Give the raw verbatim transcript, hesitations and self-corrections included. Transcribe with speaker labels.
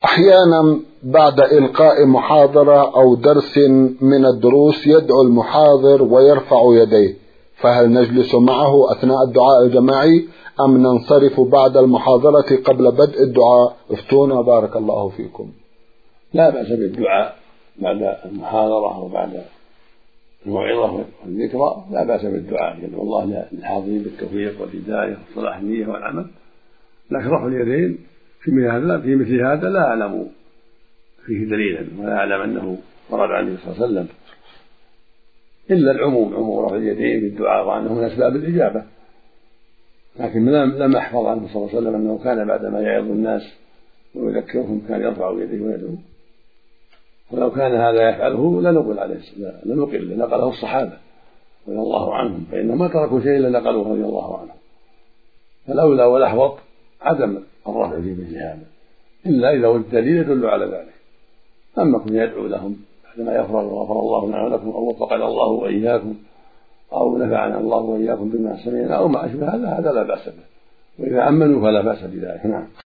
Speaker 1: أحيانا بعد إلقاء محاضرة أو درس من الدروس يدعو المحاضر ويرفع يديه، فهل نجلس معه أثناء الدعاء الجماعي أم ننصرف بعد المحاضرة قبل بدء الدعاء؟ افتونا بارك الله فيكم.
Speaker 2: لا بأس بالدعاء بعد المحاضرة أو بعد الموعظة والذكرى، لا بأس بالدعاء، يدعو الله للحاضرين بالتوفيق والهداية وصلاح النية والعمل، لكن رفع اليدين في مثل هذا في مثل هذا لا أعلم فيه دليلا، ولا أعلم أنه ورد عنه صلى الله عليه وسلم، إلا العموم، عموم رفع اليدين بالدعاء وأنه من أسباب الإجابة، لكن لم أحفظ عنه صلى الله عليه وسلم أنه كان بعدما يعظ الناس ويذكرهم كان يرفع يديه ويدعو، ولو كان هذا يفعله لنقل عليه لنقل نقله الصحابة رضي الله عنهم، فإنهم ما تركوا شيء إلا نقلوه رضي الله عنهم، فالأولى والأحوط عدم الرفع في مثل هذا إلا إذا وجد دليل يدل على ذلك. أما كن يدعو لهم بعدما يفرغ وغفر الله لنا ولكم أو وفقنا الله وإياكم أو نفعنا الله وإياكم بما سمعنا أو ما أشبه هذا، هذا لا بأس به، وإذا أمنوا فلا بأس بذلك. نعم.